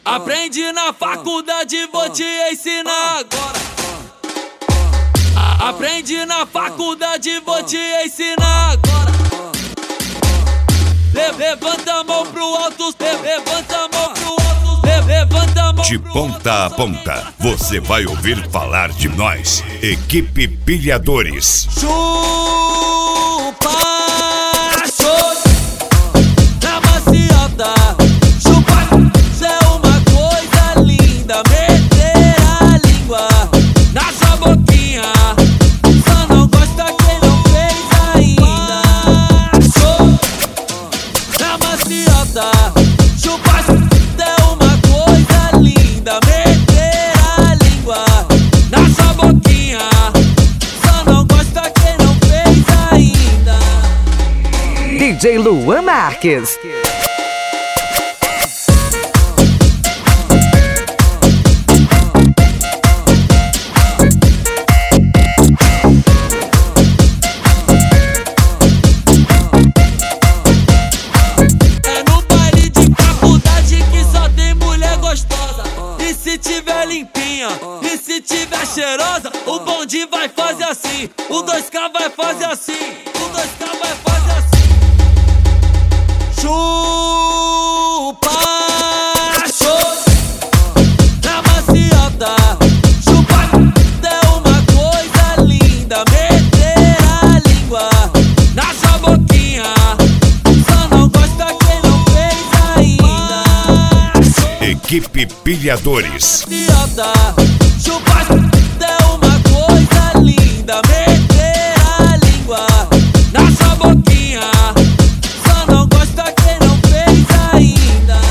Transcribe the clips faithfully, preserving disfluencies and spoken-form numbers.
Aprende na faculdade, vou te ensinar agora. Aprende na faculdade, vou te ensinar agora. Levanta a mão pro alto, levanta a mão pro alto, levanta a mão. De ponta a ponta, você vai ouvir falar de nós, Equipe Pilhadores. Chupa, show na maciota. Chupa, cê é uma coisa linda. Meter a língua na sua boquinha, só não gosta quem não fez ainda. Show na maciota. Chupa, cê é uma coisa linda. Meter a língua na sua boquinha, só não gosta quem não fez ainda. D J Luan Marques. É no baile de faculdade que só tem mulher gostosa. E se tiver limpinha, e se tiver cheirosa, o bonde vai fazer assim, o dois K vai fazer assim, o dois K vai fazer assim. Chupa, show na maciota. Chupa, é uma coisa linda. Meter a língua na sua boquinha, só não gosta quem não fez ainda. Equipe Pilhadores. Maciota. Chupa, é uma coisa linda. Meter a língua na sua boquinha, só não gosta quem não fez ainda.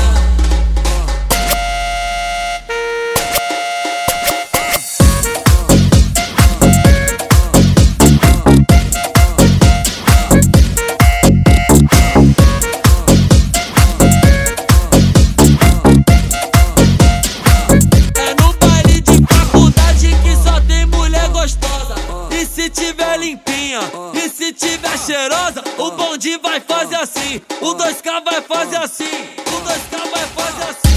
É no baile de faculdade que só tem mulher gostosa. E se tiver limpinha, e se tiver cheirosa, o bonde vai fazer assim, o dois K vai fazer assim, o dois K vai fazer assim.